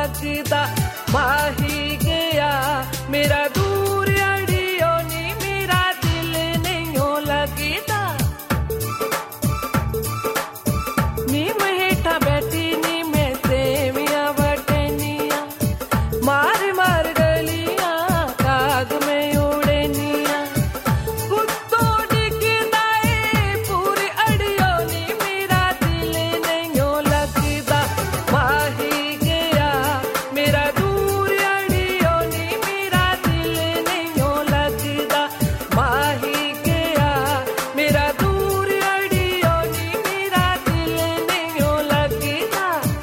लगदा माही गया मेरा दूर अड़ियो नी मेरा दिल नहीं लगदा नी मैं हेठा बैठी नी मैं सेवियां वटनिया मार मार गलियां काग में उड़निया कुत्तो डिगदा पूरी अड़ियो नी मेरा दिल नहीं लगदा माही गया मेरा दूर अड़ियो नी मेरा दिल नहीं लगदा माही गया मेरा दूर अड़ियो नी मेरा दिल नहीं लगदा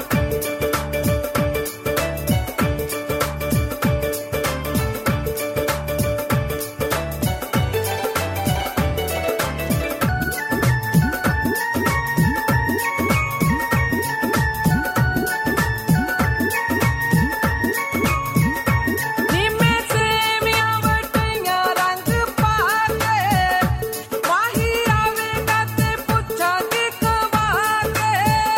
नी मैं सेवियां वटियां रंग पाके माही आवेगा ते पुछांगी कवाके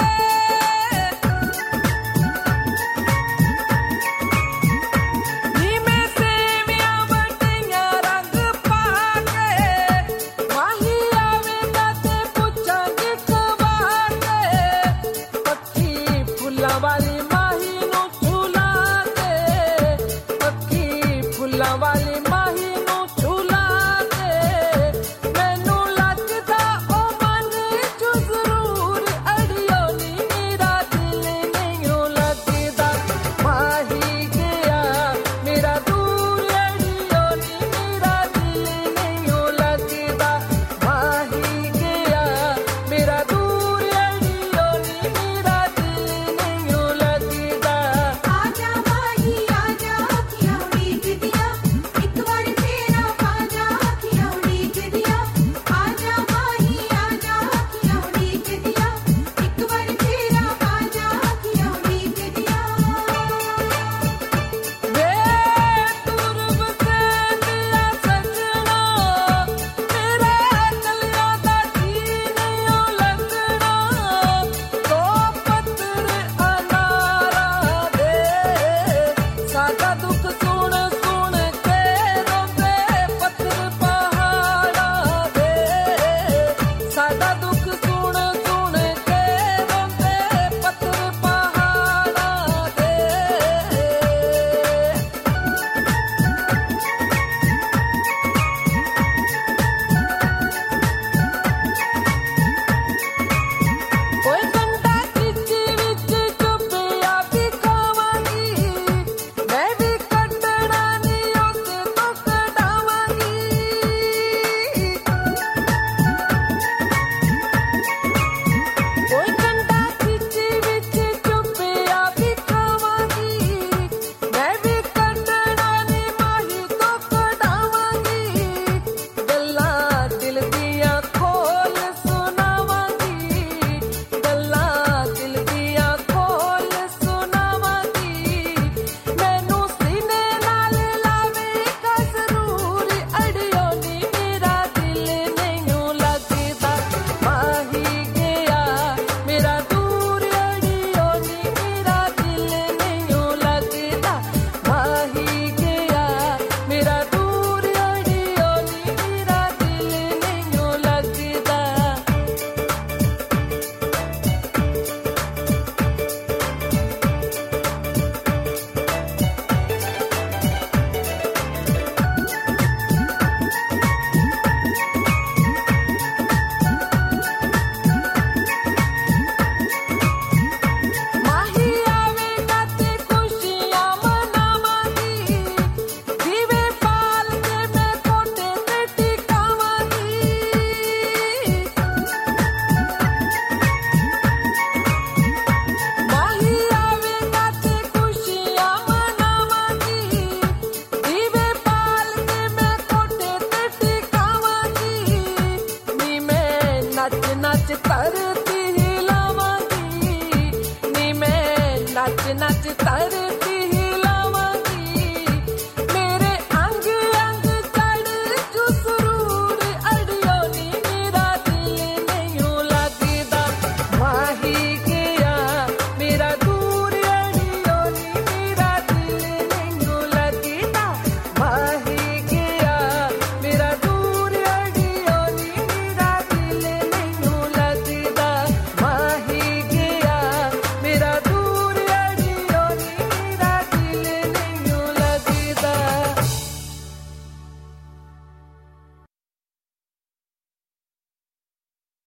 नी मैं सेवियां वटियां रंग पाके माही आवेगा ते पुछांगी कवाके पक्की फुल्लां वाली माही नूं झूला के पक्की फुल्लां वाली माही नूं झूला के मैनूं लगदा ओ मन च जरूर अड़ियो नी मेरा दिल नहीं लगदा माही गया मेरा दूर अड़ियो नी मेरा दिल नहीं लगदा माही गया मेरा दूर अड़ियो नी मेरा दिल नहीं लगदा आजा माही आजा अखियां उड़ीक दिया एक बार तेरा आजा अखियां उड़ीक दिया आजा माही आजा अखियां उड़ीक दिया एक बार तेरा आजा अखियां उड़ीक दिया वे तुरब से दिया सजना मेरे कलियां दा जी नहीं लगना तो पत्थर अनारा दे सादा दुख सुन सुन के रोंदे पत्थर पहाड़ा दे सादा दुख सुन सुन के रोंदे पत्थर पहाड़ा दे कोई कंटा खिच्ची विच चुपिया भी खावांगी मैं भी कटना नी उस तो कटावांगी कोई कंटा खिच्ची विच चुपिया भी खावांगी मैं भी कटना नी माही तो कटावांगी गल्लां दिल दियां खोल सुनावांगी गल्लां दिल दियां खोल सुनावांगी मैनूं सीने नाल लावेगा जरूर अड़ियो नी मेरा दिल नहीं लगदा माही गया मेरा दूर अड़ियो नी मेरा दिल नहीं लगदा माही गया मेरा दूर अड़ियो नी मेरा दिल नहीं लगदा माही आवेगा ते खुशियां मनावांगी दीवे पाल के मैं कोठे ते टिकावांगी माही आवेगा ते खुशियां मनावांगी दीवे पाल के मैं कोठे ते टिकावांगी नी मैं नच नच धरती हिलावांगी नी मैं नच नच धरती